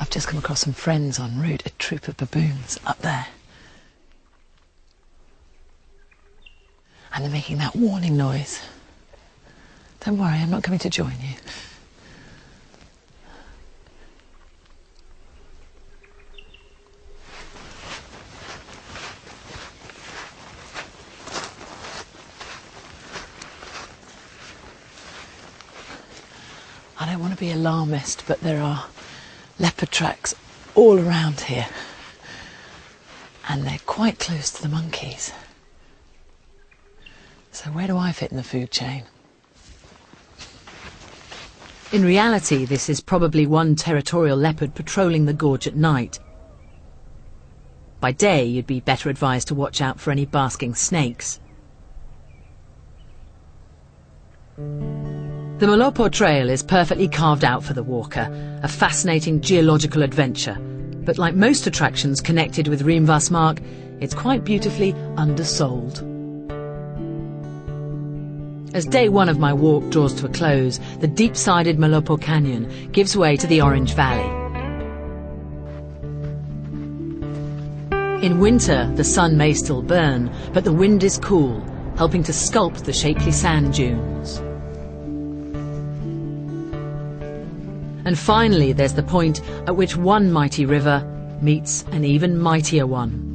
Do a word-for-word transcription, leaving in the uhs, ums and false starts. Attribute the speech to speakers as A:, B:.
A: I've just come across some friends en route, a troop of baboons up there. And they're making that warning noise. Don't worry, I'm not coming to join you. I don't want to be alarmist, but there are leopard tracks all around here. And they're quite close to the monkeys. So where do I fit in the food chain?
B: In reality, this is probably one territorial leopard patrolling the gorge at night. By day, you'd be better advised to watch out for any basking snakes. The Malopo Trail is perfectly carved out for the walker, a fascinating geological adventure. But like most attractions connected with Riem Vosmark, it's quite beautifully undersold. As day one of my walk draws to a close, the deep-sided Malopo Canyon gives way to the Orange Valley. In winter, the sun may still burn, but the wind is cool, helping to sculpt the shapely sand dunes. And finally, there's the point at which one mighty river meets an even mightier one.